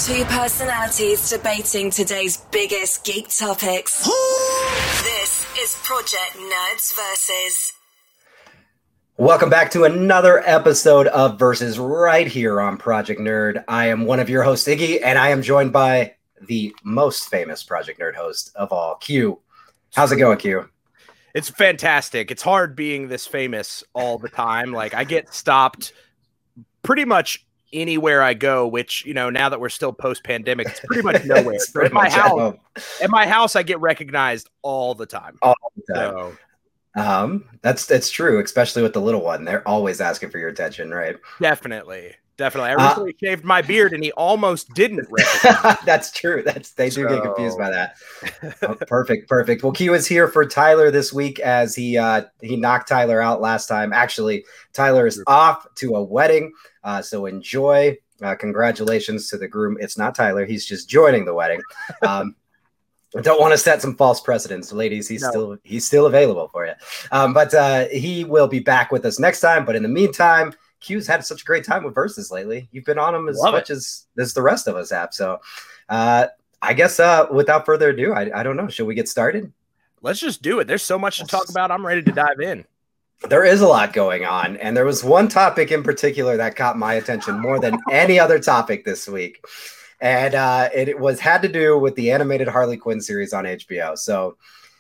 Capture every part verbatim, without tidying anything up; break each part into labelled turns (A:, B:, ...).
A: Two personalities debating today's biggest geek topics. This is Project Nerds Versus.
B: Welcome back to another episode of Versus right here on Project Nerd. I am one of your hosts, Iggy, and I am joined by the most famous Project Nerd host of all, Q. How's it going, Q?
C: It's fantastic. It's hard being this famous all the time. Like, I get stopped pretty much anywhere I go, which, you know, now that we're still post-pandemic, it's pretty much nowhere. So at my house, at my house, I get recognized all the time.
B: All the time.
C: So,
B: um, that's that's true, especially with the little one. They're always asking for your attention, right?
C: Definitely. Definitely. I
B: Uh,
C: recently shaved my beard and he almost didn't recognize me.
B: That's true. That's they do
C: So-
B: get confused by that. Oh, perfect, perfect. Well, Q is here for Tyler this week as he uh, he knocked Tyler out last time. Actually, Tyler is off to a wedding, uh, so enjoy. Uh, congratulations to the groom. It's not Tyler; he's just joining the wedding. Um, I don't want to set some false precedents, ladies. He's
C: No.
B: still he's still available for you, um, but uh, he will be back with us next time. But in the meantime, Q's had such a great time with Versus lately. You've been on him as
C: Love
B: much as, as the rest of us have. So uh, I guess uh, without further ado, I, I don't know. Should we get started?
C: Let's just do it. There's so much to talk about. I'm ready to dive in.
B: There is a lot going on. And there was one topic in particular that caught my attention more than any other topic this week. And uh, it, it was had to do with the animated Harley Quinn series on H B O. So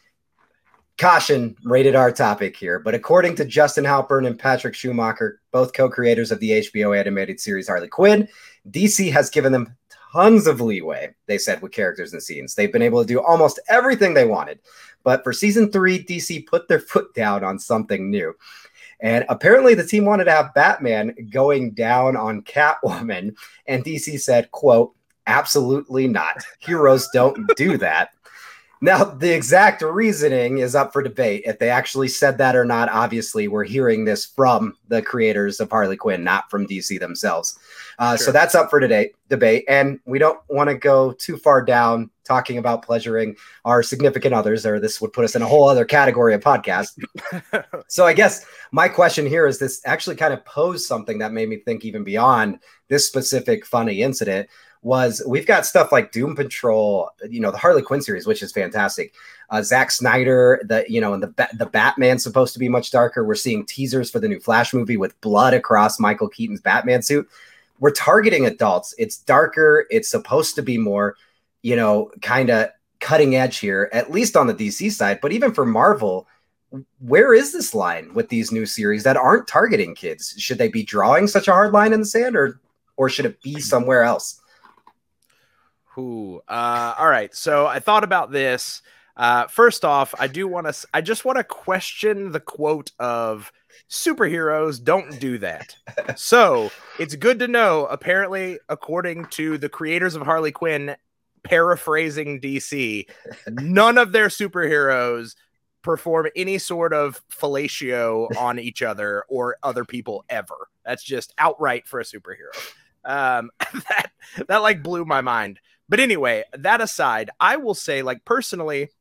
B: caution, rated R topic here, but according to Justin Halpern and Patrick Schumacher, both co-creators of the H B O animated series Harley Quinn, D C has given them tons of leeway, they said, with characters and scenes. They've been able to do almost everything they wanted. But for season three, D C put their foot down on something new. And apparently the team wanted to have Batman going down on Catwoman, and D C said, quote, absolutely not. Heroes don't do that. Now, the exact reasoning is up for debate. If they actually said that or not, obviously, we're hearing this from the creators of Harley Quinn, not from D C themselves. Uh,
C: Sure.
B: So that's up for today debate. And we don't want to go too far down talking about pleasuring our significant others, or this would put us in a whole other category of podcast. So I guess my question here is this actually kind of posed something that made me think even beyond this specific funny incident. Was we've got stuff like Doom Patrol, you know, the Harley Quinn series, which is fantastic. Uh, Zack Snyder, the you know, and the the Batman's supposed to be much darker. We're seeing teasers for the new Flash movie with blood across Michael Keaton's Batman suit. We're targeting adults. It's darker. It's supposed to be more, you know, kind of cutting edge here, at least on the D C side. But even for Marvel, where is this line with these new series that aren't targeting kids? Should they be drawing such a hard line in the sand, or or should it be somewhere else?
C: Ooh, uh, all right. So I thought about this. Uh, first off, I do want to, I just want to question the quote of superheroes don't do that. So it's good to know, apparently, according to the creators of Harley Quinn, paraphrasing D C, none of their superheroes perform any sort of fellatio on each other or other people ever. That's just outright for a superhero. Um, that, that like blew my mind. But anyway, that aside, I will say, like, personally,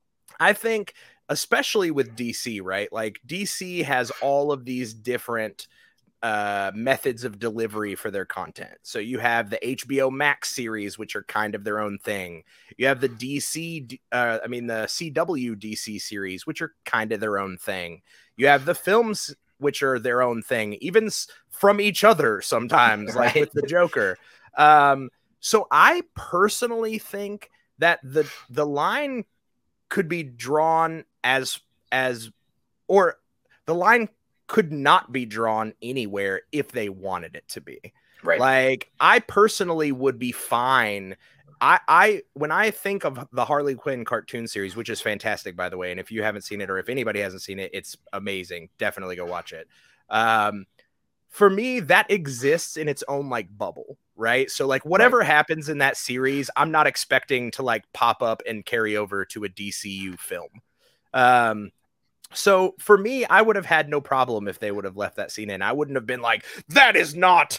C: I think, especially with D C, right? Like, D C has all of these different uh, methods of delivery for their content. So you have the H B O Max series, which are kind of their own thing. You have the D C, uh, I mean, the C W D C series, which are kind of their own thing. You have the films, which are their own thing, even s- from each other sometimes, like
B: Right.
C: with the Joker. Um, So I personally think that the the line could be drawn as as or the line could not be drawn anywhere if they wanted it to be.
B: Right.
C: Like, I personally would be fine. I I when I think of the Harley Quinn cartoon series, which is fantastic, by the way, and if you haven't seen it or if anybody hasn't seen it, it's amazing. Definitely go watch it. Um, for me, that exists in its own like bubble. Right. So like whatever right. happens in that series, I'm not expecting to like pop up and carry over to a D C U film. Um, so for me, I would have had no problem if they would have left that scene in. I wouldn't have been like, that is not,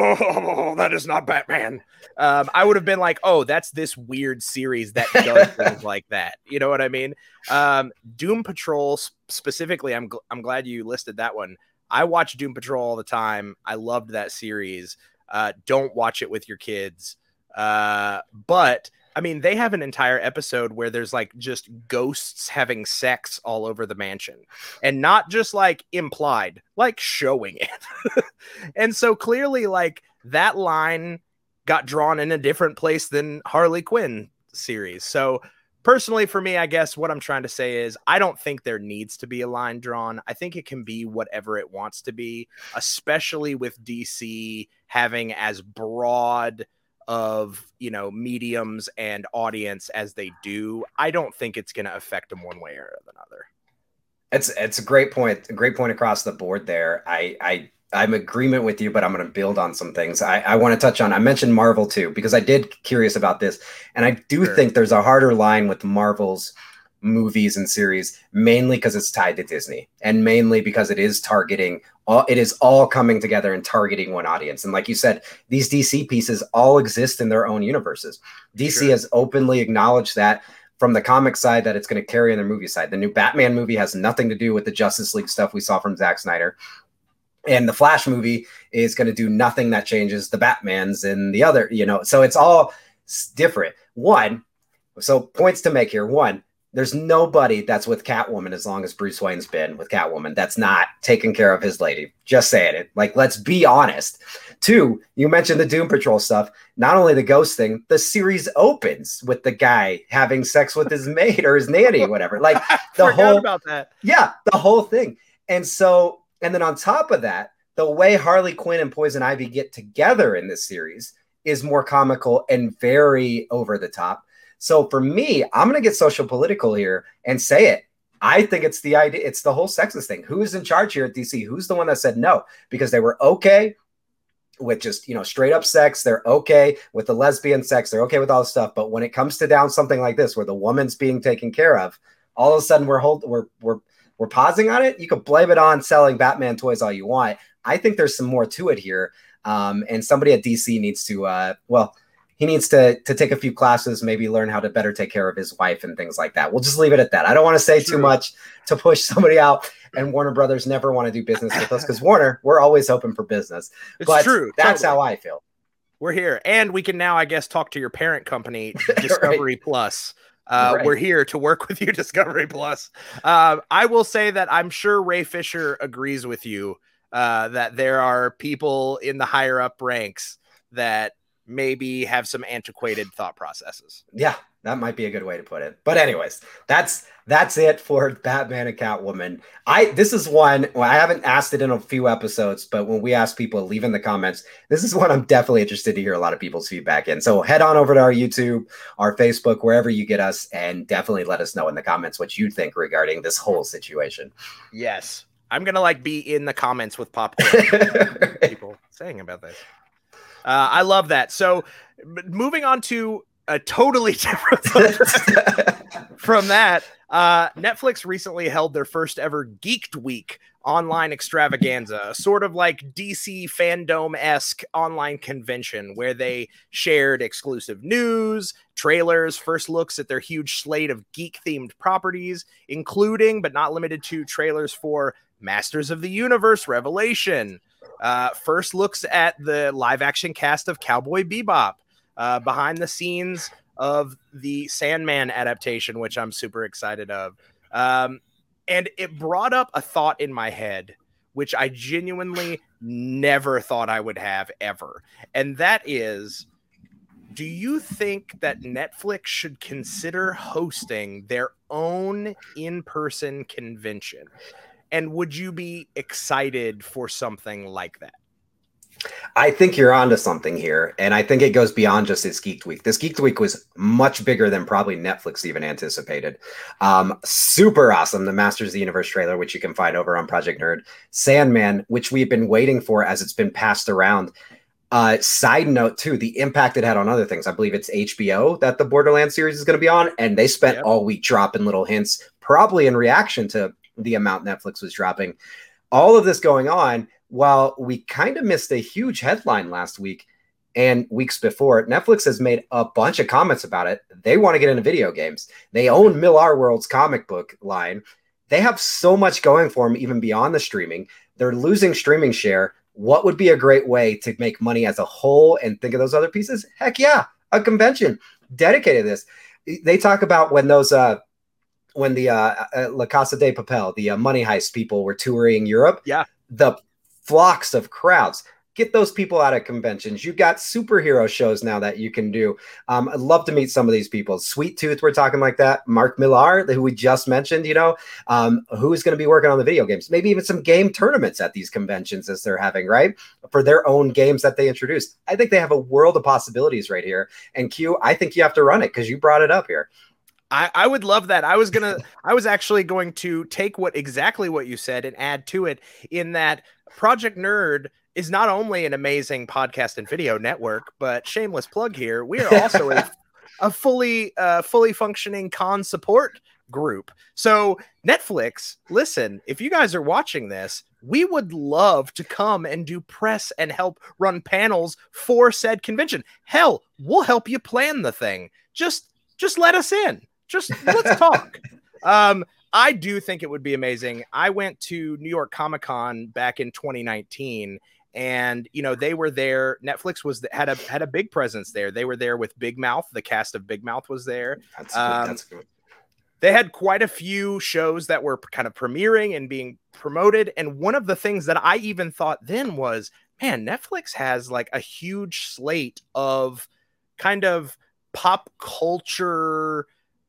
C: oh, that is not Batman. Um, I would have been like, oh, that's this weird series that does things like that. You know what I mean? Um, Doom Patrol specifically, I'm, gl- I'm glad you listed that one. I watch Doom Patrol all the time. I loved that series. Uh, don't watch it with your kids. Uh, but I mean, they have an entire episode where there's like just ghosts having sex all over the mansion, and not just like implied, like showing it. And so clearly, like that line got drawn in a different place than Harley Quinn series. So personally, for me, I guess what I'm trying to say is I don't think there needs to be a line drawn. I think it can be whatever it wants to be, especially with D C having as broad of, you know, mediums and audience as they do. I don't think it's going to affect them one way or another.
B: It's it's a great point. A great point across the board there. I I I'm in agreement with you, but I'm going to build on some things. I, I want to touch on, I mentioned Marvel too, because I did curious about this. And I do sure. think there's a harder line with Marvel's movies and series, mainly because it's tied to Disney, and mainly because it is targeting all, it is all coming together and targeting one audience. And like you said, these D C pieces all exist in their own universes. D C sure. has openly acknowledged that from the comic side, that it's going to carry on their movie side. The new Batman movie has nothing to do with the Justice League stuff we saw from Zack Snyder. And the Flash movie is going to do nothing that changes the Batmans and the other, you know, so it's all different. One, so points to make here. One, there's nobody that's with Catwoman as long as Bruce Wayne's been with Catwoman that's not taking care of his lady. Just saying it. Like, let's be honest. Two, you mentioned the Doom Patrol stuff. Not only the ghost thing, the series opens with the guy having sex with his maid or his nanny, whatever. Like the whole
C: about that.
B: Yeah, the whole thing. And so, and then on top of that, the way Harley Quinn and Poison Ivy get together in this series is more comical and very over the top. So for me, I'm going to get social political here and say it. I think it's the idea. It's the whole sexist thing. Who is in charge here at D C? Who's the one that said no? Because they were okay with just, you know, straight up sex. They're okay with the lesbian sex. They're okay with all this stuff. But when it comes to down something like this, where the woman's being taken care of, all of a sudden we're hold, we're, we're, we're pausing on it. You can blame it on selling Batman toys all you want. I think there's some more to it here. Um, and somebody at D C needs to, uh, well, he needs to to take a few classes, maybe learn how to better take care of his wife and things like that. We'll just leave it at that. I don't want to say True. too much to push somebody out, and Warner Brothers never want to do business with us because Warner, we're always hoping for business. It's but true. That's totally. how I feel.
C: We're here. And we can now, I guess, talk to your parent company, Discovery right. Plus. Uh, right. We're here to work with you, Discovery Plus. Uh, I will say that I'm sure Ray Fisher agrees with you uh, that there are people in the higher up ranks that maybe have some antiquated thought processes.
B: Yeah, that might be a good way to put it. But anyways, that's that's it for Batman and Catwoman. I this is one, well, I haven't asked it in a few episodes, but when we ask people, leave in the comments. This is one I'm definitely interested to hear a lot of people's feedback in. So head on over to our YouTube, our Facebook, wherever you get us, and definitely let us know in the comments what you think regarding this whole situation.
C: Yes. I'm going to like be in the comments with popcorn people saying about this. Uh, I love that. So moving on to a totally different subject from that, uh, Netflix recently held their first ever Geeked Week online extravaganza, sort of like D C fandom-esque online convention where they shared exclusive news, trailers, first looks at their huge slate of geek-themed properties, including, but not limited to, trailers for Masters of the Universe Revelation, Uh, first looks at the live action cast of Cowboy Bebop, uh, behind the scenes of the Sandman adaptation, which I'm super excited of. Um, and it brought up a thought in my head, which I genuinely never thought I would have ever. And that is, do you think that Netflix should consider hosting their own in-person convention? And would you be excited for something like that?
B: I think you're onto something here. And I think it goes beyond just this Geeked Week. This Geeked Week was much bigger than probably Netflix even anticipated. Um, super awesome. The Masters of the Universe trailer, which you can find over on Project Nerd. Sandman, which we've been waiting for as it's been passed around. Uh, side note, too, the impact it had on other things. I believe it's H B O that the Borderlands series is going to be on. And they spent yep. all week dropping little hints, probably in reaction to the amount Netflix was dropping. All of this going on while we kind of missed a huge headline last week and weeks before. Netflix has made a bunch of comments about it. They want to get into video games. They own Millar World's comic book line. They have so much going for them, even beyond the streaming. They're losing streaming share. What would be a great way to make money as a whole and think of those other pieces? Heck yeah. a convention dedicated to this. They talk about when those uh when the uh, uh La Casa de Papel, the uh, Money Heist people were touring Europe.
C: Yeah,
B: the flocks of crowds. Get those people out of conventions. You've got superhero shows now that you can do. Um, I'd love to meet some of these people. Sweet Tooth, we're talking like that. Mark Millar, who we just mentioned, you know, um, who's going to be working on the video games. Maybe even some game tournaments at these conventions as they're having, right? For their own games that they introduced. I think they have a world of possibilities right here. And Q, I think you have to run it because you brought it up here.
C: I, I would love that. I was going to, I was actually going to take what exactly what you said and add to it in that Project Nerd is not only an amazing podcast and video network, but shameless plug here, we are also a, a fully uh, fully functioning con support group. So Netflix, listen, if you guys are watching this, we would love to come and do press and help run panels for said convention. Hell, we'll help you plan the thing. Just just let us in. Just let's talk. Um, I do think it would be amazing. I went to New York Comic Con back in twenty nineteen. And, you know, they were there. Netflix was had a had a big presence there. They were there with Big Mouth. The cast of Big Mouth was there.
B: That's good.
C: Um,
B: That's good.
C: They had quite a few shows that were kind of premiering and being promoted. And one of the things that I even thought then was, man, Netflix has like a huge slate of kind of pop culture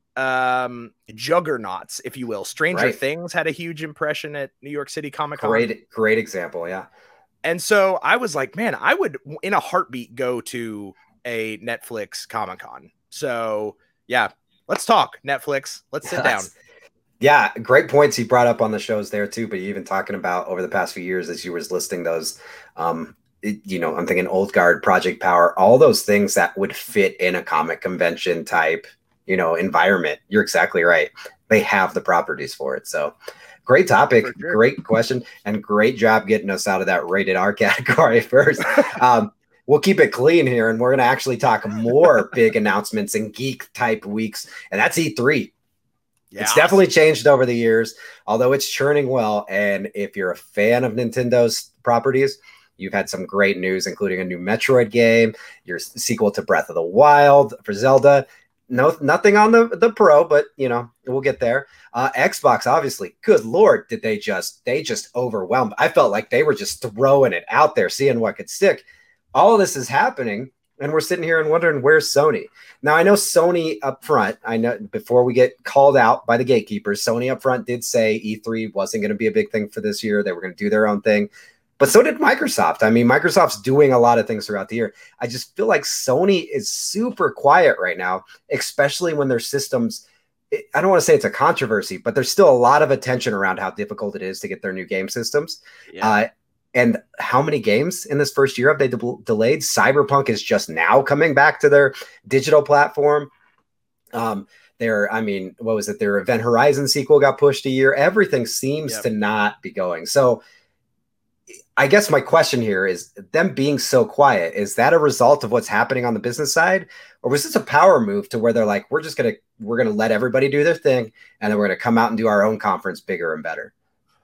C: um juggernauts, if you will. Stranger
B: Right.
C: Things had a huge impression at New York City Comic Con.
B: Great, great example. Yeah.
C: And so I was like, man, I would in a heartbeat go to a Netflix Comic Con. So yeah, let's talk Netflix. Let's sit down.
B: Yeah, great points you brought up on the shows there too. But even talking about over the past few years, as you were listing those, um, it, you know, I'm thinking Old Guard, Project Power, all those things that would fit in a comic convention type, you know, environment. You're exactly right. They have the properties for it. So great topic,
C: sure.
B: Great question, and great job getting us out of that rated R category first. um, we'll keep it clean here, and we're going to actually talk more big announcements and geek type weeks, and that's E three. Yeah. It's definitely changed over the years, although it's churning well. And if you're a fan of Nintendo's properties, you've had some great news, including a new Metroid game, your sequel to Breath of the Wild for Zelda. No, nothing on the, the Pro, but, you know, we'll get there. Uh, Xbox, obviously, good Lord, did they just, they just overwhelmed. I felt like they were just throwing it out there, seeing what could stick. All of this is happening, and we're sitting here and wondering, where's Sony? Now, I know Sony up front, I know before we get called out by the gatekeepers, Sony up front did say E three wasn't going to be a big thing for this year. They were going to do their own thing. But so did Microsoft. I mean, Microsoft's doing a lot of things throughout the year. I just feel like Sony is super quiet right now, especially when their systems, I don't want to say it's a controversy, but there's still a lot of attention around how difficult it is to get their new game systems. Yeah. Uh, and how many games in this first year have they de- delayed? Cyberpunk is just now coming back to their digital platform. Um, their, I mean, what was it? Their Event Horizon sequel got pushed a year. Everything seems yep. to not be going. So I guess my question here is, them being so quiet, is that a result of what's happening on the business side? Or was this a power move to where they're like, we're just going to, we're going to let everybody do their thing, and then we're going to come out and do our own conference bigger and better?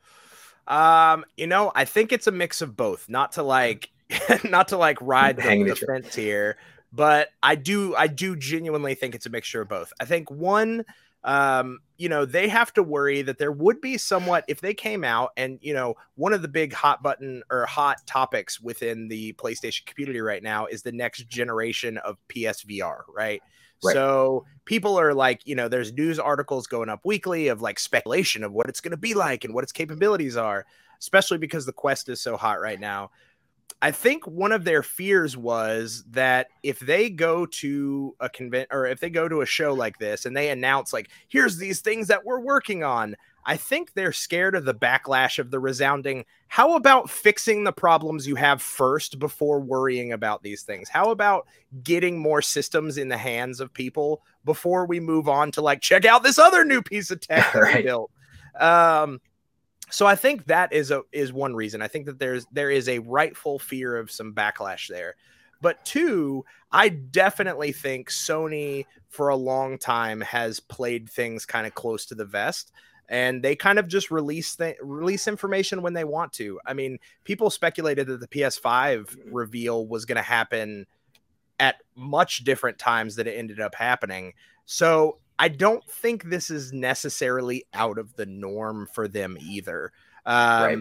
C: Um, you know, I think it's a mix of both, not to like, not to like ride the, the fence here, but I do, I do genuinely think it's a mixture of both. I think one, um, you know, they have to worry that there would be somewhat, if they came out and, you know, one of the big hot button or hot topics within the PlayStation community right now is the next generation of P S V R, right? Right. So people are like, you know, there's news articles going up weekly of like speculation of what it's going to be like and what its capabilities are, especially because the Quest is so hot right now. I think one of their fears was that if they go to a convent or if they go to a show like this and they announce like, here's these things that we're working on, I think they're scared of the backlash of the resounding, how about fixing the problems you have first before worrying about these things? How about getting more systems in the hands of people before we move on to like, check out this other new piece of tech that we built? Um, So I think that is a is one reason. I think that there's there is a rightful fear of some backlash there. But two, I definitely think Sony for a long time has played things kind of close to the vest, and they kind of just release th- release information when they want to. I mean, people speculated that the P S five reveal was going to happen at much different times that it ended up happening. So I don't think this is necessarily out of the norm for them either. Um,
B: right.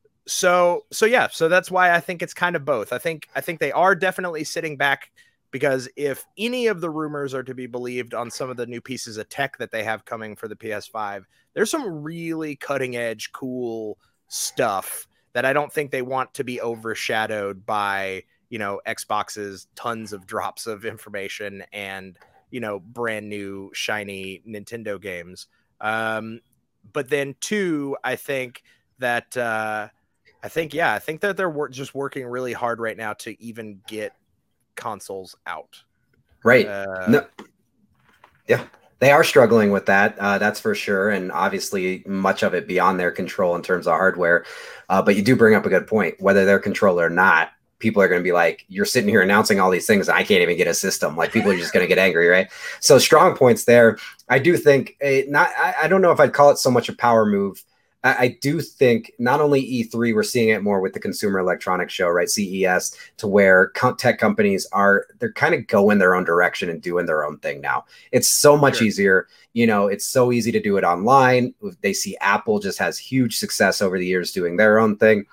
C: So, so yeah, so that's why I think it's kind of both. I think, I think they are definitely sitting back, because if any of the rumors are to be believed on some of the new pieces of tech that they have coming for the P S five, there's some really cutting edge, cool stuff that I don't think they want to be overshadowed by, you know, Xbox's tons of drops of information and, you know, brand new shiny Nintendo games. Um, but then two, I think that, uh, I think, yeah, I think that they're wor- just working really hard right now to even get consoles out.
B: Right.
C: Uh,
B: no. Yeah, they are struggling with that. Uh, that's for sure. And obviously much of it beyond their control in terms of hardware. Uh, but you do bring up a good point, whether they're control or not. People are going to be like, you're sitting here announcing all these things and I can't even get a system. Like, people are just going to get angry, right? So strong points there. I do think it not, I, I don't know if I'd call it so much a power move. I, I do think not only E three, we're seeing it more with the Consumer Electronics Show, right? C E S, to where tech companies are, they're kind of going their own direction and doing their own thing now. It's so much
C: Sure.
B: easier. You know, it's so easy to do it online. They see Apple just has huge success over the years doing their own thing.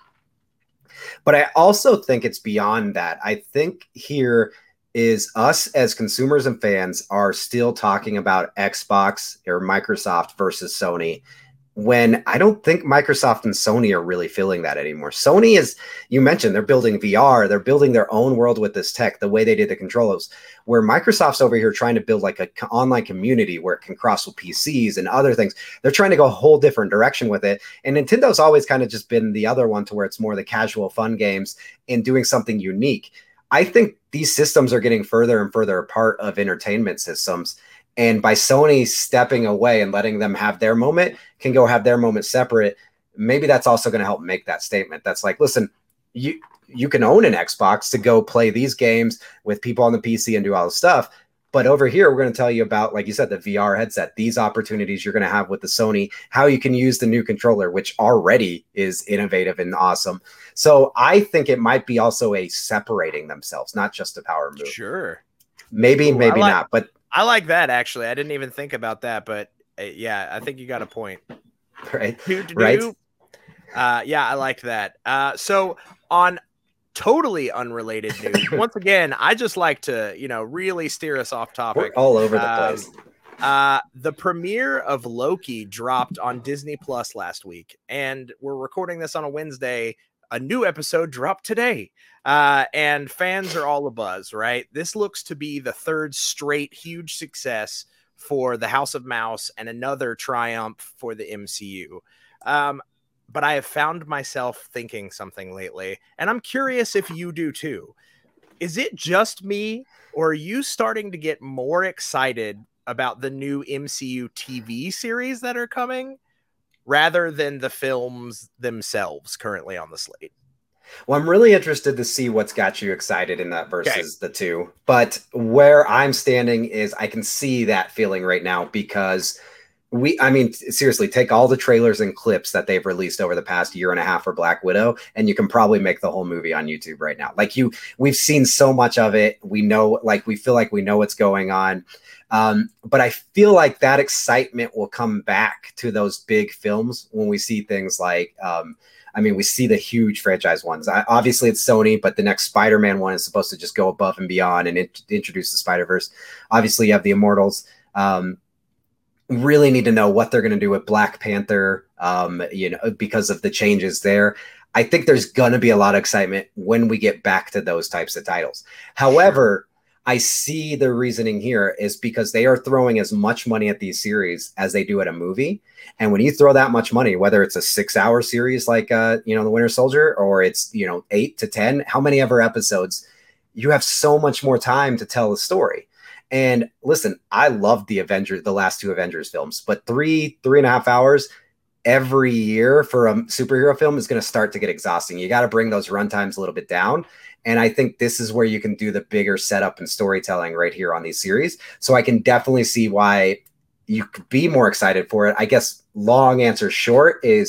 B: But I also think it's beyond that. I think here is us as consumers and fans are still talking about Xbox or Microsoft versus Sony, when I don't think Microsoft and Sony are really feeling that anymore. Sony is, you mentioned, they're building V R, they're building their own world with this tech, the way they did the controllers, where Microsoft's over here trying to build like an online community where it can cross with P Cs and other things. They're trying to go a whole different direction with it. And Nintendo's always kind of just been the other one, to where it's more the casual fun games and doing something unique. I think these systems are getting further and further apart of entertainment systems. And by Sony stepping away and letting them have their moment, can go have their moment separate, maybe that's also going to help make that statement. That's like, listen, you you can own an Xbox to go play these games with people on the P C and do all the stuff. But over here, we're going to tell you about, like you said, the V R headset, these opportunities you're going to have with the Sony, how you can use the new controller, which already is innovative and awesome. So I think it might be also a separating themselves, not just a power move.
C: Sure.
B: Maybe,
C: Ooh,
B: maybe
C: like-
B: not. But
C: I like that, actually. I didn't even think about that, but uh, yeah, I think you got a point.
B: right,
C: Do-do-do.
B: right.
C: Uh, yeah, I liked that. Uh, so on totally unrelated news, once again, I just like to, you know, really steer us off topic.
B: We're all over the
C: Um,
B: place.
C: Uh, the premiere of Loki dropped on Disney Plus last week, and we're recording this on a Wednesday. A new episode dropped today, uh, and fans are all abuzz, right? This looks to be the third straight huge success for the House of Mouse and another triumph for the M C U. Um, but I have found myself thinking something lately, and I'm curious if you do too. Is it just me, or are you starting to get more excited about the new M C U T V series that are coming, rather than the films themselves currently on the slate?
B: Well, I'm really interested to see what's got you excited in that versus
C: Okay.
B: the two. But where I'm standing is I can see that feeling right now, because we, I mean, seriously, take all the trailers and clips that they've released over the past year and a half for Black Widow, and you can probably make the whole movie on YouTube right now. Like, you, we've seen so much of it. We know, like, we feel like we know what's going on. Um, but I feel like that excitement will come back to those big films when we see things like, um, I mean, we see the huge franchise ones. I, obviously, it's Sony, but the next Spider-Man one is supposed to just go above and beyond and it, introduce the Spider-Verse. Obviously, you have the Immortals. Um, we really need to know what they're going to do with Black Panther, um, you know, because of the changes there. I think there's going to be a lot of excitement when we get back to those types of titles. However, I see the reasoning here is because they are throwing as much money at these series as they do at a movie. And when you throw that much money, whether it's a six hour series like, uh, you know, The Winter Soldier, or it's, you know, eight to ten, how many ever episodes, you have so much more time to tell the story. And listen, I loved the Avengers, the last two Avengers films, but three, three and a half hours every year for a superhero film is going to start to get exhausting. You got to bring those runtimes a little bit down. And I think this is where you can do the bigger setup and storytelling right here on these series. So I can definitely see why you could be more excited for it. I guess long answer short is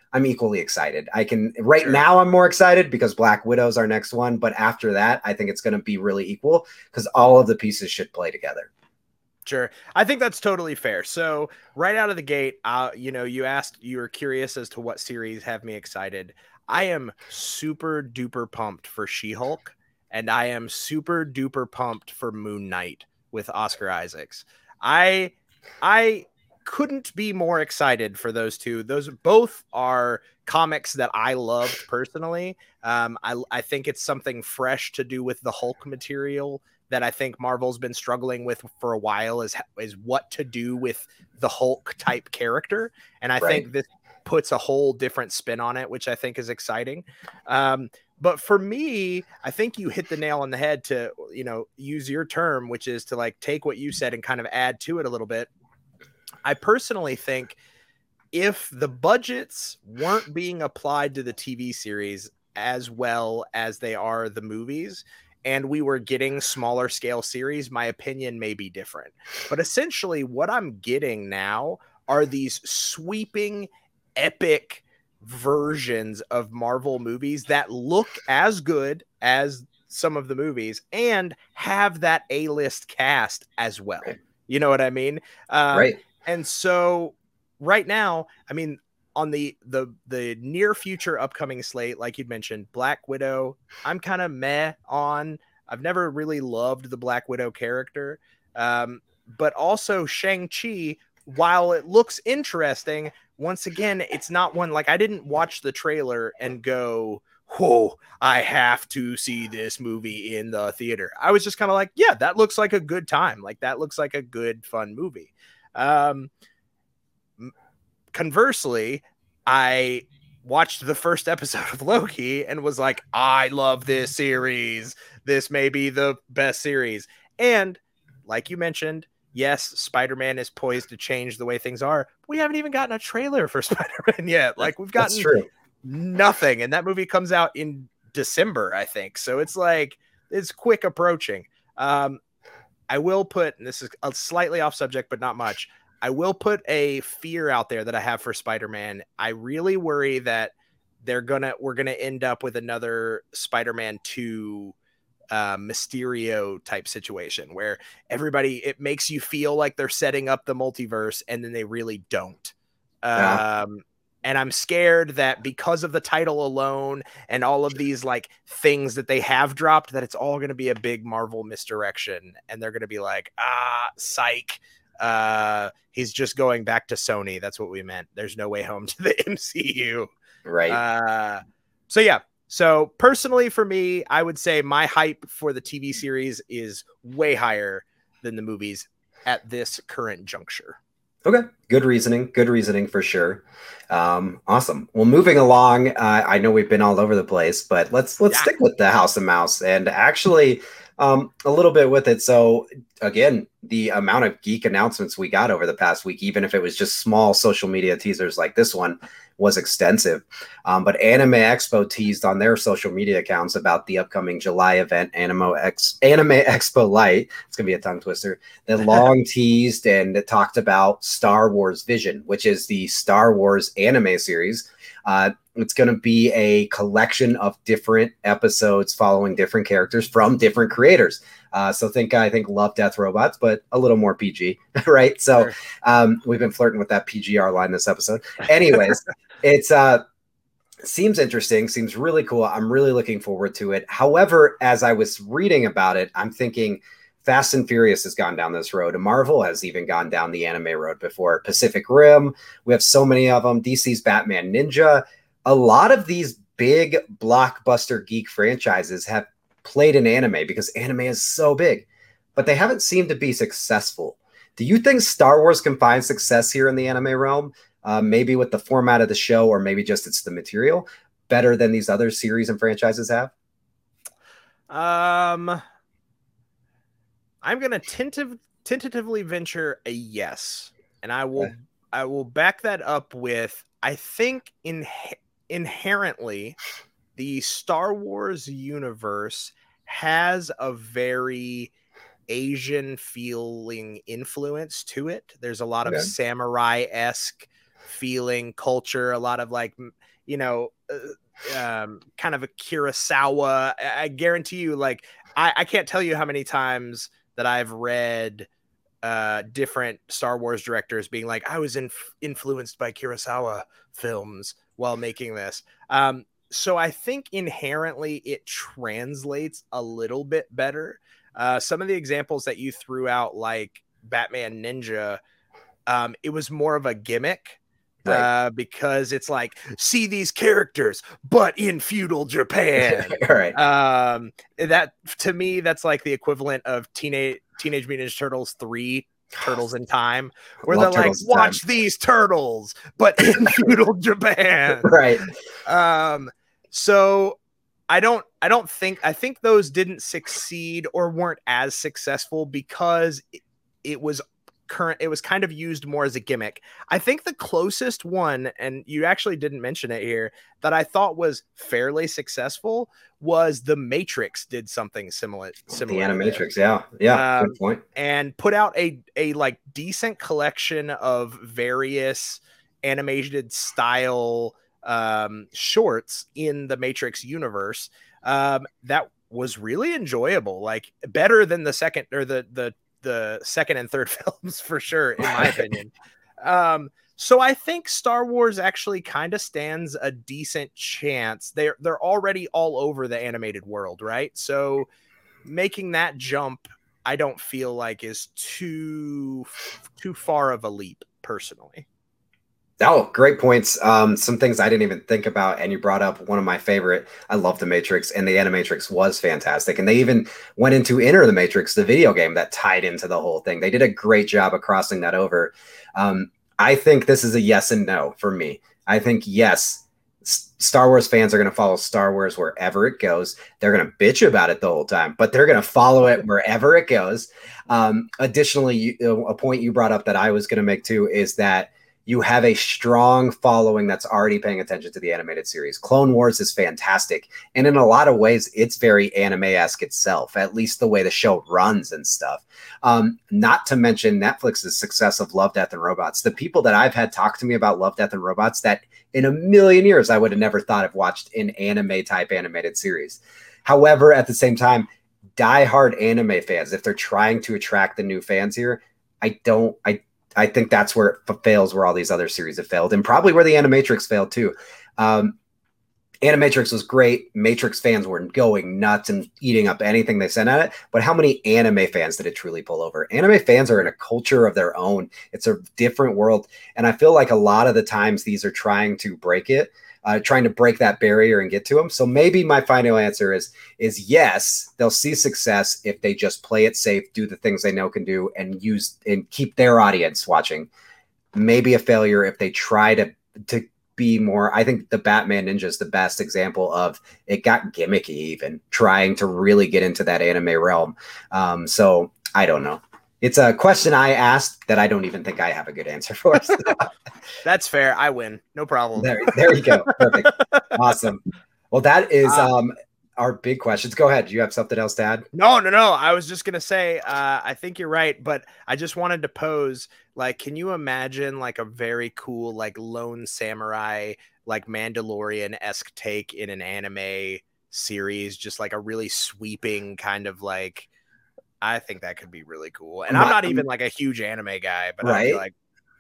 B: I'm equally excited. I can right
C: Sure.
B: now I'm more excited because Black Widow's our next one, but after that, I think it's going to be really equal because all of the pieces should play together.
C: Sure. I think that's totally fair. So right out of the gate, uh, you know, you asked, you were curious as to what series have me excited. I am super duper pumped for She-Hulk, and I am super duper pumped for Moon Knight with Oscar Isaacs. I, I couldn't be more excited for those two. Those both are comics that I loved personally. Um, I, I think it's something fresh to do with the Hulk material that I think Marvel's been struggling with for a while is, is what to do with the Hulk type character. And I
B: Right.
C: think this puts a whole different spin on it, which I think is exciting. Um, but for me, I think you hit the nail on the head to, you know, use your term, which is to like take what you said and kind of add to it a little bit. I personally think if the budgets weren't being applied to the T V series as well as they are the movies, and we were getting smaller scale series, my opinion may be different. But essentially what I'm getting now are these sweeping, epic versions of Marvel movies that look as good as some of the movies and have that A-list cast as well.
B: Right.
C: You know what I mean? Um,
B: Right.
C: And so right now, I mean, on the the the near future upcoming slate, like you'd mentioned, Black Widow, I'm kind of meh on. I've never really loved the Black Widow character. Um, but also Shang-Chi, while it looks interesting, once again, it's not one like I didn't watch the trailer and go, whoa, I have to see this movie in the theater. I was just kind of like, yeah, that looks like a good time. Like that looks like a good, fun movie. Um, Conversely, I watched the first episode of Loki and was like, I love this series. This may be the best series. And like you mentioned, yes, Spider-Man is poised to change the way things are. We haven't even gotten a trailer for Spider-Man yet. Like we've gotten
B: That's true.
C: nothing. And that movie comes out in December, I think. So it's like, it's quick approaching. Um, I will put, and this is a slightly off subject, but not much. I will put a fear out there that I have for Spider-Man. I really worry that they're gonna we're gonna end up with another Spider-Man two uh, Mysterio type situation where everybody it makes you feel like they're setting up the multiverse and then they really don't.
B: Yeah.
C: Um, and I'm scared that because of the title alone and all of these like things that they have dropped, that it's all going to be a big Marvel misdirection, and they're going to be like, ah, psych. Uh, he's just going back to Sony. That's what we meant. There's no way home to the M C U.
B: Right.
C: Uh, so yeah. So personally for me, I would say my hype for the T V series is way higher than the movies at this current juncture.
B: Okay. Good reasoning. Good reasoning for sure. Um, awesome. Well, moving along, uh, I know we've been all over the place, but let's let's
C: Yeah.
B: stick with the House of Mouse and actually um, a little bit with it. So again, the amount of geek announcements we got over the past week, even if it was just small social media teasers like this one, was extensive. Um, but Anime Expo teased on their social media accounts about the upcoming July event, Animo Ex- Anime Expo Light. It's going to be a tongue twister. They long teased and it talked about Star Wars Vision, which is the Star Wars anime series. Uh, it's going to be a collection of different episodes following different characters from different creators. Uh, so think, I think Love, Death, Robots, but a little more P G, right? So
C: Sure.
B: um, we've been flirting with that P G R line this episode. Anyways, it's uh, seems interesting, seems really cool. I'm really looking forward to it. However, as I was reading about it, I'm thinking Fast and Furious has gone down this road. Marvel has even gone down the anime road before. Pacific Rim, we have so many of them. D C's Batman Ninja. A lot of these big blockbuster geek franchises have played in anime because anime is so big, but they haven't seemed to be successful. Do you think Star Wars can find success here in the anime realm? Uh, maybe with the format of the show, or maybe just it's the material better than these other series and franchises have?
C: Um, I'm gonna tentative, tentatively venture a yes, and I will
B: Okay.
C: I will back that up with I think in, inherently the Star Wars universe has a very Asian feeling influence to it. There's a lot of
B: Okay.
C: samurai-esque feeling culture, a lot of like you know, uh, um, kind of a Kurosawa. I, I guarantee you, like, I, I can't tell you how many times that I've read uh, different Star Wars directors being like, I was inf- influenced by Kurosawa films while making this. Um, so I think inherently it translates a little bit better. Uh, some of the examples that you threw out, like Batman Ninja, um, it was more of a gimmick. Right. Uh, because it's like, see these characters, but in feudal Japan.
B: Right.
C: Um, that to me, that's like the equivalent of Teenage Teenage Mutant Ninja Turtles three, Turtles in Time, where
B: Love
C: they're
B: Turtles
C: like,
B: in
C: watch
B: Time.
C: these turtles, but in feudal Japan.
B: Right.
C: Um, so I don't, I don't think, I think those didn't succeed or weren't as successful because it, it was current. It was kind of used more as a gimmick. I think the closest one, and you actually didn't mention it here, that I thought was fairly successful was The Matrix did something similar. similar
B: the Animatrix. Yeah. Yeah.
C: um,
B: Good point.
C: And put out a, a like decent collection of various animated style um, shorts in the Matrix universe. Um, that was really enjoyable, like better than the second or the, the, the second and third films for sure, in my opinion. Um, so I think Star Wars actually kind of stands a decent chance. They're, they're already all over the animated world, right? So making that jump, I don't feel like is too, too far of a leap personally.
B: Oh, great points. Um, some things I didn't even think about, and you brought up one of my favorite. I love The Matrix, and the Animatrix was fantastic. And they even went into Enter the Matrix, the video game that tied into the whole thing. They did a great job of crossing that over. Um, I think this is a yes and no for me. I think, yes, S- Star Wars fans are going to follow Star Wars wherever it goes. They're going to bitch about it the whole time, but they're going to follow it wherever it goes. Um, additionally, you, a point you brought up that I was going to make too is that you have a strong following that's already paying attention to the animated series. Clone Wars is fantastic. And in a lot of ways, it's very anime-esque itself, at least the way the show runs and stuff. Um, not to mention Netflix's success of Love, Death, and Robots. The people that I've had talk to me about Love, Death, and Robots that in a million years I would have never thought of watched an anime-type animated series. However, at the same time, diehard anime fans, if they're trying to attract the new fans here, I don't... I I think that's where it fails, where all these other series have failed, and probably where the Animatrix failed too. Um, Animatrix was great. Matrix fans were going nuts and eating up anything they sent at it. But how many anime fans did it truly pull over? Anime fans are in a culture of their own. It's a different world. And I feel like a lot of the times these are trying to break it, uh, trying to break that barrier and get to them. So maybe my final answer is, is yes, they'll see success if they just play it safe, do the things they know can do, and use and keep their audience watching. Maybe a failure if they try to, to be more. I think the Batman Ninja is the best example of it got gimmicky, even trying to really get into that anime realm. Um, so I don't know. It's a question I asked that I don't even think I have a good answer for. So.
C: That's fair. I win. No problem.
B: There, there you go. Perfect. Awesome. Well, that is um, um, our big questions. Go ahead. Do you have something else to add?
C: No, no, no. I was just going to say, uh, I think you're right, but I just wanted to pose, like, can you imagine like a very cool, like lone samurai, like Mandalorian-esque take in an anime series, just like a really sweeping kind of like, I think that could be really cool. And I'm not even like a huge anime guy, but right? I'd be like,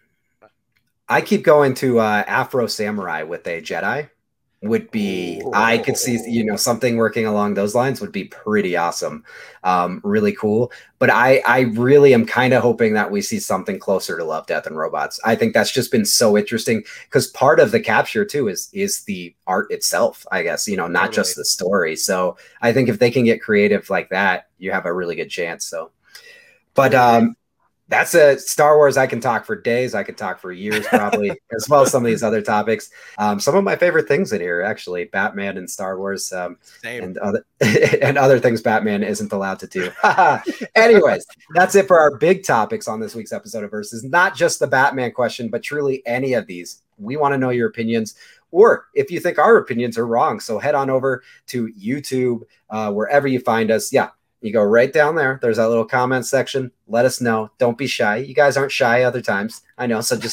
B: I keep going to uh, Afro Samurai with a Jedi. Would be, oh. I could see, you know, something working along those lines would be pretty awesome. Um, really cool. But I, I really am kind of hoping that we see something closer to Love, Death, and Robots. I think that's just been so interesting because part of the capture too is, is the art itself, I guess, you know, not totally. Just the story. So I think if they can get creative like that, you have a really good chance. So, but, um, that's a Star Wars. I can talk for days. I could talk for years, probably, as well as some of these other topics. Um, some of my favorite things in here, actually, Batman and Star Wars, um, and other and other things Batman isn't allowed to do. Anyways, that's it for our big topics on this week's episode of Versus. Not just the Batman question, but truly any of these. We want to know your opinions, or if you think our opinions are wrong. So head on over to YouTube, uh, wherever you find us. Yeah. You go right down there. There's that little comment section. Let us know. Don't be shy. You guys aren't shy other times. I know. So just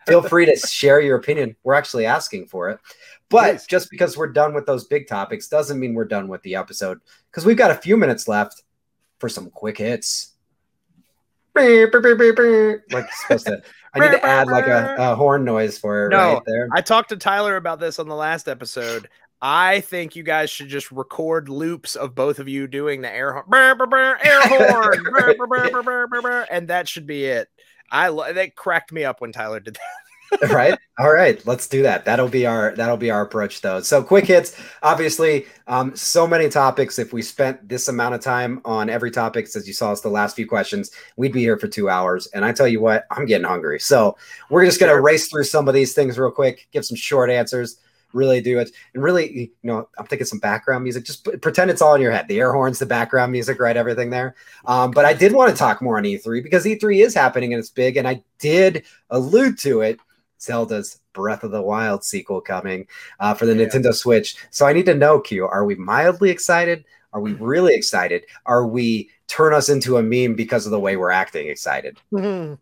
B: feel free to share your opinion. We're actually asking for it. But
C: Please.
B: Just because we're done with those big topics doesn't mean we're done with the episode, because we've got a few minutes left for some quick hits. Like supposed to, I need to add like a, a horn noise for it
C: no,
B: right there.
C: I talked to Tyler about this on the last episode. I think you guys should just record loops of both of you doing the air horn, burr, burr, burr, air horn, burr, burr, burr, burr, burr, burr, burr, and that should be it. I lo- that cracked me up when Tyler did that.
B: Right. All right. Let's do that. That'll be our that'll be our approach, though. So quick hits. Obviously, um, so many topics. If we spent this amount of time on every topic, as you saw us the last few questions, we'd be here for two hours. And I tell you what, I'm getting hungry. So we're just gonna
C: Sure.
B: race through some of these things real quick, give some short answers. Really do it. And really, you know, I'm thinking some background music. Just p- pretend it's all in your head. The air horns, the background music, right? Everything there. Um, but I did want to talk more on E three because E three is happening and it's big. And I did allude to it. Zelda's Breath of the Wild sequel coming uh, for the yeah. Nintendo Switch. So I need to know, Q, are we mildly excited? Are we really excited? Are we turn us into a meme because of the way we're acting excited?
C: um,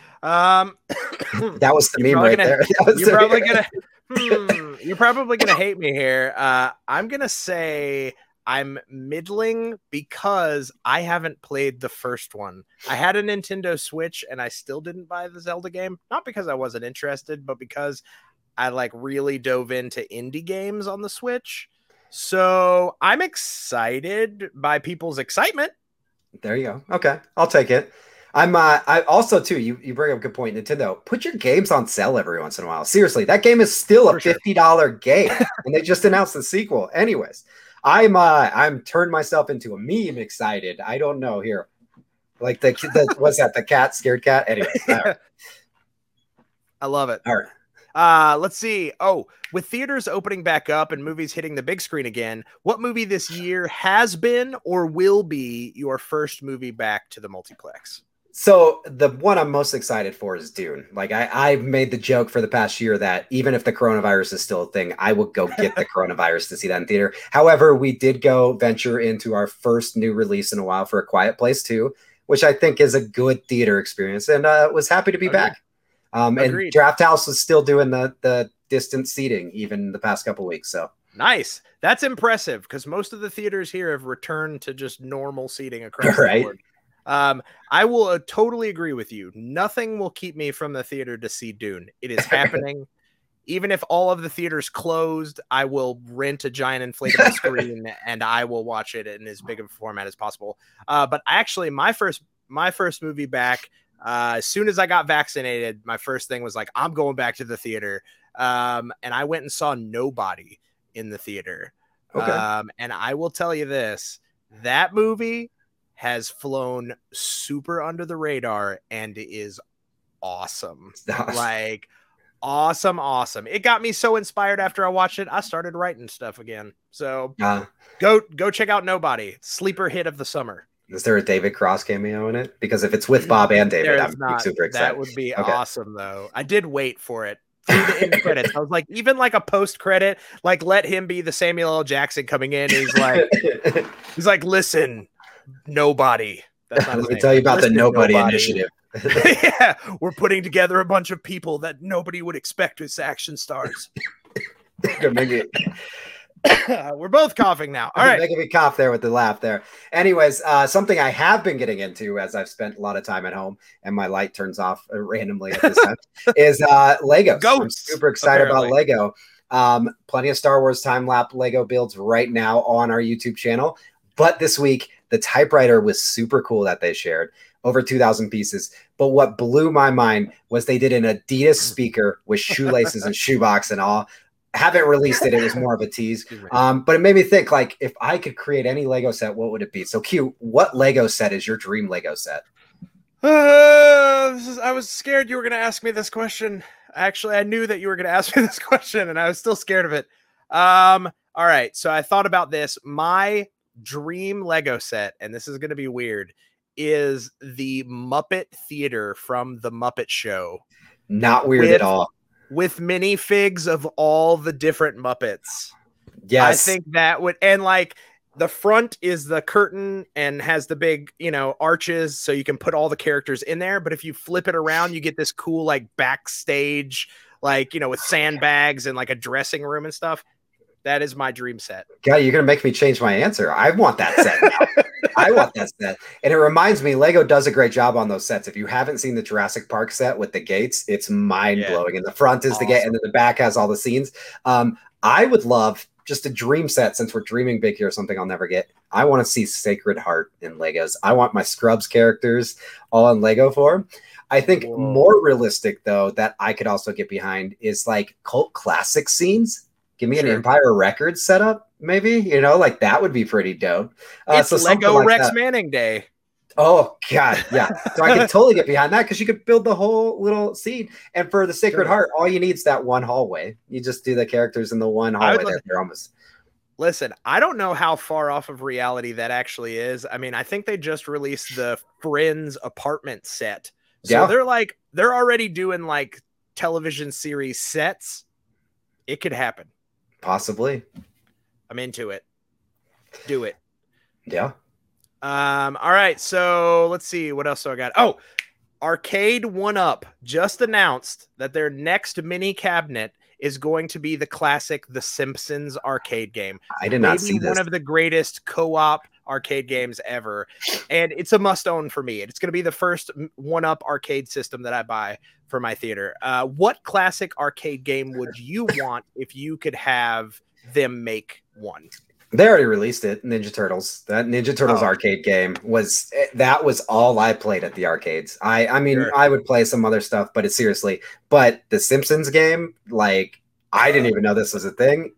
B: that was the meme right
C: gonna,
B: there.
C: You're the probably gonna, hmm, you're probably gonna hate me here. Uh, I'm gonna say I'm middling because I haven't played the first one. I had a Nintendo Switch and I still didn't buy the Zelda game. Not because I wasn't interested, but because I like really dove into indie games on the Switch. So I'm excited by people's excitement.
B: There you go. Okay. I'll take it. I'm uh, I also too, you, you bring up a good point, Nintendo, put your games on sale every once in a while. Seriously, that game is still a
C: For sure.
B: fifty dollars game and they just announced the sequel. Anyways. I'm uh I'm turned myself into a meme excited. I don't know here. Like the, the what's that? The cat, scared cat? Anyway. Right.
C: I love it.
B: All right.
C: Uh, let's see. Oh, with theaters opening back up and movies hitting the big screen again, what movie this year has been or will be your first movie back to the multiplex?
B: So the one I'm most excited for is Dune. Like I, I've made the joke for the past year that even if the coronavirus is still a thing, I will go get the coronavirus to see that in theater. However, we did go venture into our first new release in a while for A Quiet Place two, which I think is a good theater experience, and uh, was happy to be
C: Agreed.
B: back. Um, and
C: Agreed.
B: Draft House was still doing the the distant seating even the past couple weeks. So
C: nice. That's impressive because most of the theaters here have returned to just normal seating across
B: right.
C: the board. Um, I will uh, totally agree with you. Nothing will keep me from the theater to see Dune. It is happening. Even if all of the theaters closed, I will rent a giant inflatable screen and I will watch it in as big of a format as possible. Uh, but actually, my first my first movie back, uh, as soon as I got vaccinated, my first thing was like, I'm going back to the theater. Um, and I went and saw Nobody in the theater.
B: Okay.
C: Um, and I will tell you this, that movie has flown super under the radar and is awesome. Like awesome, awesome. It got me so inspired after I watched it. I started writing stuff again. So
B: uh,
C: go go check out Nobody. Sleeper hit of the summer.
B: Is there a David Cross cameo in it? Because if it's with Bob and David, I'm
C: not.
B: super excited.
C: That would be
B: okay.
C: awesome, though. I did wait for it. Through the end credits. I was like, even like a post credit, like let him be the Samuel L. Jackson coming in. He's like, he's like, listen, Nobody. That's not
B: Let me tell you about
C: listen,
B: the Nobody,
C: Nobody
B: initiative.
C: Yeah, we're putting together a bunch of people that nobody would expect as action stars. We're both coughing now. All right.
B: Making me cough there with the laugh there. Anyways, uh, something I have been getting into as I've spent a lot of time at home and my light turns off uh, randomly at this time is uh, Legos.
C: Ghosts,
B: I'm super excited
C: apparently.
B: about Lego. Um, plenty of Star Wars time-lapse Lego builds right now on our YouTube channel. But this week, the typewriter was super cool that they shared. Over two thousand pieces. But what blew my mind was they did an Adidas speaker with shoelaces and shoebox and all. Haven't released it. It was more of a tease. Um, but it made me think, like, if I could create any Lego set, what would it be? So, Q, what Lego set is your dream Lego set?
C: Uh, this is, I was scared you were going to ask me this question. Actually, I knew that you were going to ask me this question, and I was still scared of it. Um, all right. So I thought about this. My dream Lego set, and this is going to be weird, is the Muppet Theater from The Muppet Show.
B: Not weird
C: with,
B: at all.
C: With minifigs of all the different Muppets.
B: Yes.
C: I think that would, and like the front is the curtain and has the big, you know, arches so you can put all the characters in there. But if you flip it around, you get this cool like backstage, like, you know, with sandbags and like a dressing room and stuff. That is my dream set.
B: God, you're going to make me change my answer. I want that set now. I want that set. And it reminds me, Lego does a great job on those sets. If you haven't seen the Jurassic Park set with the gates, it's mind-blowing. Yeah. And the front is awesome. The gate, and then the back has all the scenes. Um, I would love just a dream set, since we're dreaming big here, something I'll never get. I want to see Sacred Heart in Legos. I want my Scrubs characters all in Lego form. I think Whoa. More realistic, though, that I could also get behind is like cult classic scenes. Give me sure. an Empire Records setup, maybe, you know, like that would be pretty dope. Uh,
C: it's
B: so
C: Lego
B: like
C: Rex
B: that.
C: Manning Day.
B: Oh, God. Yeah. So I could totally get behind that because you could build the whole little scene. And for the Sacred sure. Heart, all you need is that one hallway. You just do the characters in the one hallway. There. They're almost.
C: Listen, I don't know how far off of reality that actually is. I mean, I think they just released the Friends apartment set. So yeah. they're like, they're already doing like television series sets. It could happen.
B: Possibly.
C: I'm into it. Do it.
B: Yeah.
C: Um. All right. So let's see. What else do I got? Oh, Arcade one up just announced that their next mini cabinet is going to be the classic The Simpsons arcade game.
B: I did not
C: Maybe
B: see this.
C: One of the greatest co-op arcade games ever. And it's a must-own for me. It's going to be the first one up arcade system that I buy for my theater. Uh, what classic arcade game would you want if you could have them make one?
B: They already released it, Ninja Turtles. That Ninja Turtles
C: oh.
B: arcade game was that was all I played at the arcades. I I mean, sure. I would play some other stuff, but it's seriously. But the Simpsons game, like, I didn't even know this was a thing.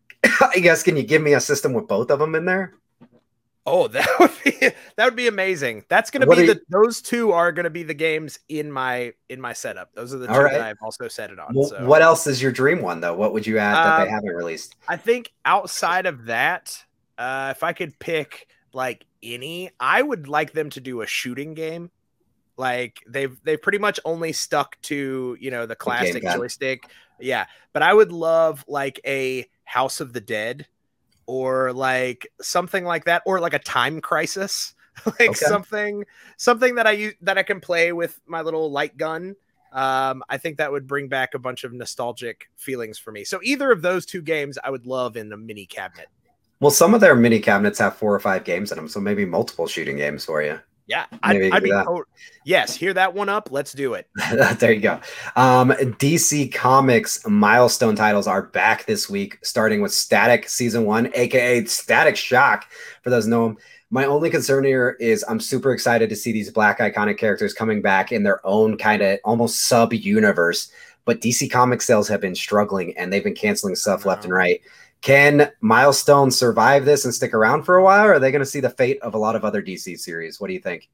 B: I guess, can you give me a system with both of them in there?
C: Oh, that would be that would be amazing. That's gonna what be the you, those two are gonna be the games in my in my setup. Those are the two right. that I've also set it on.
B: Well,
C: so.
B: What else is your dream one though? What would you add that um, they haven't released?
C: I think outside of that, uh, if I could pick like any, I would like them to do a shooting game. Like they've they've pretty much only stuck to, you know, the classic the joystick. Yeah, but I would love like a House of the Dead. Or like something like that, or like a Time Crisis, like okay. something, something that I use that I can play with my little light gun. Um, I think that would bring back a bunch of nostalgic feelings for me. So either of those two games, I would love in a mini cabinet.
B: Well, some of their mini cabinets have four or five games in them, so maybe multiple shooting games for you.
C: Yeah, I'd, I'd be oh, yes. Hear that one up? Let's do it.
B: There you go. Um, D C Comics milestone titles are back this week, starting with Static Season One, aka Static Shock. For those who know them, my only concern here is I'm super excited to see these Black iconic characters coming back in their own kind of almost sub universe. But D C Comics sales have been struggling, and they've been canceling stuff wow. left and right. Can Milestone survive this and stick around for a while, or are they going to see the fate of a lot of other D C series? What do you think?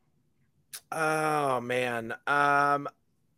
C: Oh, man. Um,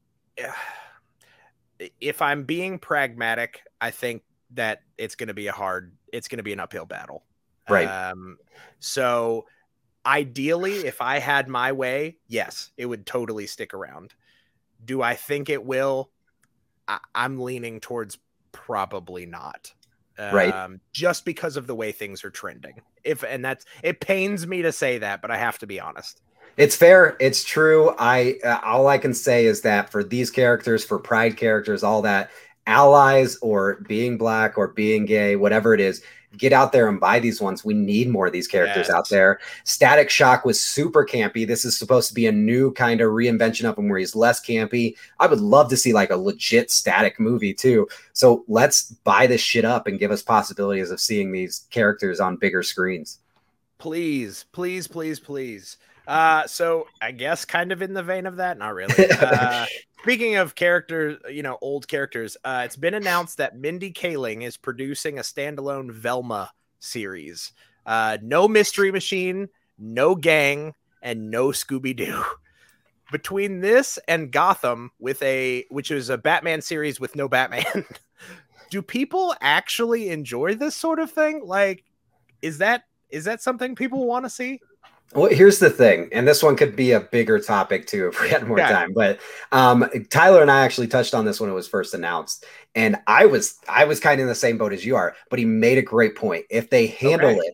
C: if I'm being pragmatic, I think that it's going to be a hard, it's going to be an uphill battle.
B: Right.
C: Um, so ideally, if I had my way, yes, it would totally stick around. Do I think it will? I- I'm leaning towards probably not.
B: Right.
C: Um, just because of the way things are trending. If and that's it pains me to say that, but I have to be honest.
B: It's fair. It's true. I uh, all I can say is that for these characters, for Pride characters, all that, allies or being Black or being gay, whatever it is, get out there and buy these ones. We need more of these characters yes. out there. Static Shock was super campy. This is supposed to be a new kind of reinvention of him where he's less campy. I would love to see like a legit Static movie too. So let's buy this shit up and give us possibilities of seeing these characters on bigger screens.
C: Please, please, please, please. Uh, so I guess kind of in the vein of that, not really. Uh, speaking of characters, you know, old characters, uh, it's been announced that Mindy Kaling is producing a standalone Velma series. Uh, no Mystery Machine, no gang, and no Scooby-Doo. Between this and Gotham, with a which is a Batman series with no Batman, do people actually enjoy this sort of thing? Like, is that is that something people want to see?
B: Well, here's the thing, and this one could be a bigger topic too if we had more yeah. time. But um, Tyler and I actually touched on this when it was first announced, and I was I was kind of in the same boat as you are. But he made a great point. If they handle okay. it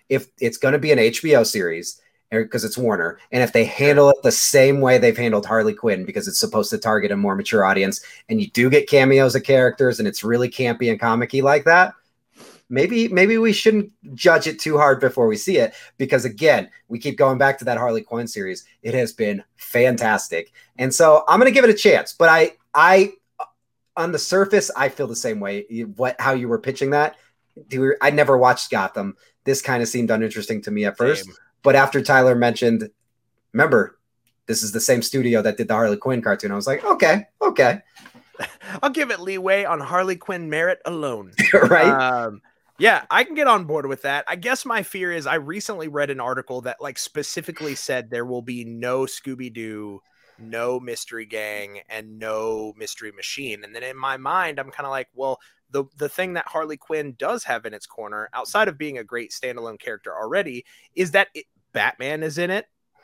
B: if it's going to be an H B O series, because it's Warner, and if they handle it the same way they've handled Harley Quinn, because it's supposed to target a more mature audience, and you do get cameos of characters, and it's really campy and comic-y like that, maybe maybe we shouldn't judge it too hard before we see it, because again, we keep going back to that Harley Quinn series. It has been fantastic, and so I'm going to give it a chance. But I, I, on the surface, I feel the same way. What how you were pitching that? I never watched Gotham. This kind of seemed uninteresting to me at first. Same. But after Tyler mentioned, remember, this is the same studio that did the Harley Quinn cartoon. I was like, okay, okay.
C: I'll give it leeway on Harley Quinn merit alone.
B: Right?
C: Um, yeah, I can get on board with that. I guess my fear is I recently read an article that like specifically said there will be no Scooby-Doo, no Mystery Gang, and no Mystery Machine. And then in my mind, I'm kind of like, well, the the thing that Harley Quinn does have in its corner, outside of being a great standalone character already, is that it, Batman is in it,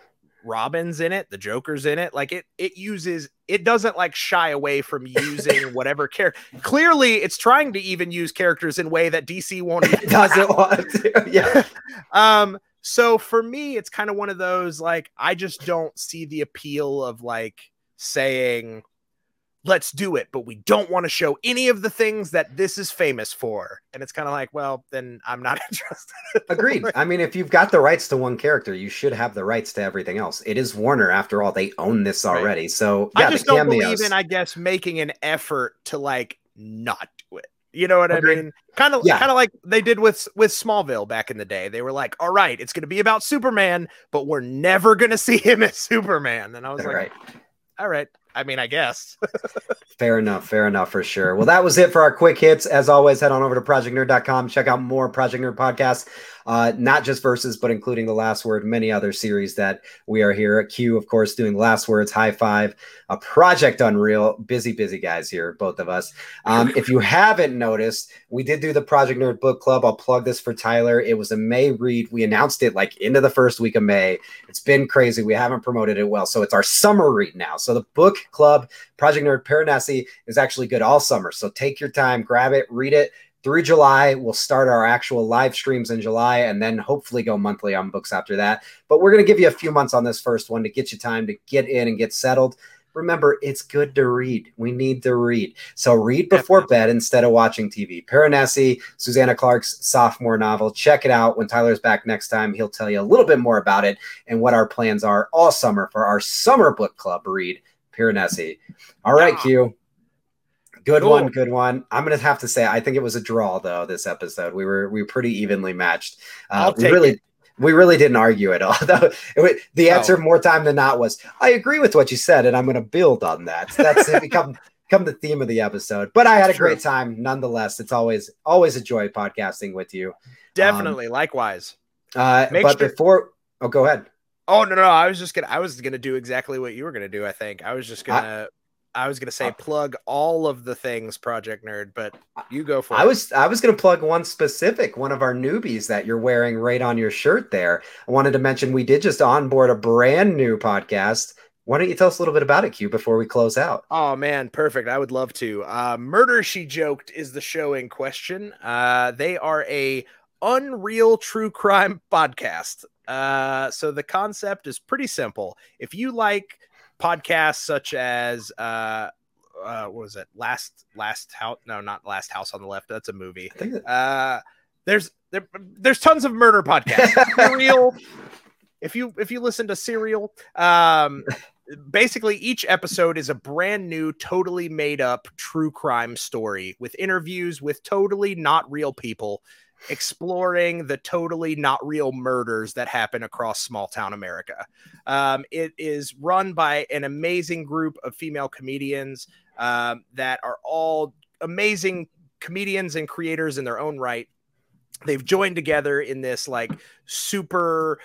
C: Robin's in it, the Joker's in it. Like it, it uses, it doesn't like shy away from using whatever character. Clearly, it's trying to even use characters in a way that D C won't. Even
B: doesn't want to. Yeah.
C: um. So for me, it's kind of one of those like I just don't see the appeal of like saying, let's do it, but we don't want to show any of the things that this is famous for. And it's kind of like, well, then I'm not interested.
B: Agreed. I mean, if you've got the rights to one character, you should have the rights to everything else. It is Warner, after all. They own this already. Right. So yeah,
C: I just don't believe in, I guess, making an effort to like not do it. You know what Agreed. I mean? Kind of, yeah. kind of like they did with with Smallville back in the day. They were like, "All right, it's going to be about Superman, but we're never going to see him as Superman." And I was
B: all
C: like,
B: right.
C: "All right." I mean, I guess.
B: Fair enough. Fair enough for sure. Well, that was it for our quick hits. As always, head on over to project nerd dot com. Check out more Project Nerd podcasts, uh, not just Versus, but including The Last Word, many other series that we are here at Q, of course, doing Last Words, High Five, a Project Unreal. Busy, busy guys here, both of us. Um, if you haven't noticed, we did do the Project Nerd Book Club. I'll plug this for Tyler. It was a May read. We announced it like into the first week of May. It's been crazy. We haven't promoted it well. So it's our summer read now. So the book club, Project Nerd Piranesi, is actually good all summer. So take your time, grab it, read it. Through July, we'll start our actual live streams in July and then hopefully go monthly on books after that. But we're going to give you a few months on this first one to get you time to get in and get settled. Remember, it's good to read. We need to read. So read before Definitely. bed instead of watching T V. Piranesi, Susanna Clark's sophomore novel. Check it out. When Tyler's back next time, he'll tell you a little bit more about it and what our plans are all summer for our summer book club read, Piranesi. All right, yeah. Q. Good cool. one, good one. I'm gonna have to say, I think it was a draw though. This episode, we were we were pretty evenly matched. Uh,
C: I'll
B: we
C: take
B: really,
C: it.
B: we really didn't argue at all. Though it, the answer, oh. more time than not, was I agree with what you said, and I'm gonna build on that. That's become become the theme of the episode. But I had
C: That's
B: a great
C: true.
B: time, nonetheless. It's always always a joy podcasting with you.
C: Definitely,
B: um,
C: likewise.
B: Uh, but sure- before, oh, go ahead.
C: Oh no, no, I was just gonna, I was gonna do exactly what you were gonna do. I think I was just gonna. I, I was going to say plug all of the things Project Nerd, but you go for
B: I
C: it.
B: was I was going to plug one specific, one of our newbies that you're wearing right on your shirt there. I wanted to mention we did just onboard a brand new podcast. Why don't you tell us a little bit about it, Q, before we close out?
C: Oh, man, perfect. I would love to. Uh, Murder, She Joked is the show in question. Uh, they are a unreal true crime podcast. Uh, so the concept is pretty simple. If you like podcasts such as uh uh what was it last last house no not Last House on the Left, that's a movie.
B: I think that-
C: uh there's there, there's tons of murder podcasts. Serial, if you if you listen to Serial, um basically each episode is a brand new, totally made up true crime story with interviews with totally not real people exploring the totally not real murders that happen across small town America. Um, it is run by an amazing group of female comedians um, that are all amazing comedians and creators in their own right. They've joined together in this like super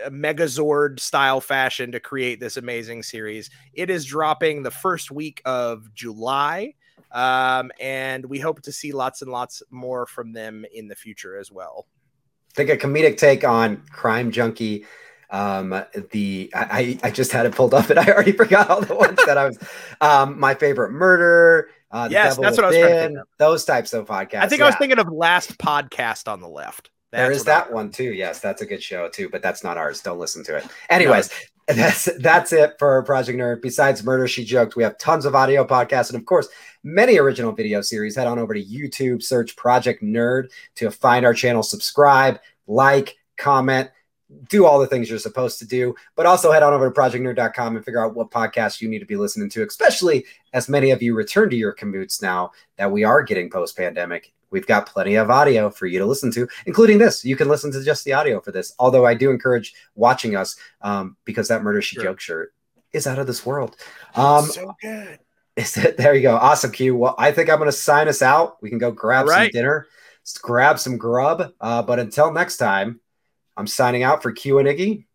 C: Megazord style fashion to create this amazing series. It is dropping the first week of July. Um, and we hope to see lots and lots more from them in the future as well.
B: I think a comedic take on Crime Junkie. Um, the I, I just had it pulled up and I already forgot all the ones that I was. Um, My Favorite Murder. Uh, the
C: yes,
B: Devil
C: that's
B: Within,
C: what I was trying to think of.
B: Those types of podcasts.
C: I think
B: yeah.
C: I was thinking of Last Podcast on the Left. That's
B: there is
C: what
B: that
C: I-
B: one too. Yes, that's a good show too, but that's not ours. Don't listen to it. Anyways, no. that's that's it for Project Nerd. Besides Murder She Joked, we have tons of audio podcasts and of course many original video series. Head on over to YouTube, search Project Nerd to find our channel, subscribe, like, comment, do all the things you're supposed to do, but also head on over to project nerd dot com and figure out what podcasts you need to be listening to, especially as many of you return to your commutes now that we are getting post-pandemic. We've got plenty of audio for you to listen to, including this. You can listen to just the audio for this, although I do encourage watching us um, because that Murder She
C: Sure.
B: Joke shirt is out of this world. Um,
C: so good.
B: Is it, there you go. Awesome, Q. Well, I think I'm going to sign us out. We can go grab
C: Right.
B: some dinner, grab some grub. Uh, but until next time, I'm signing out for Q and Iggy.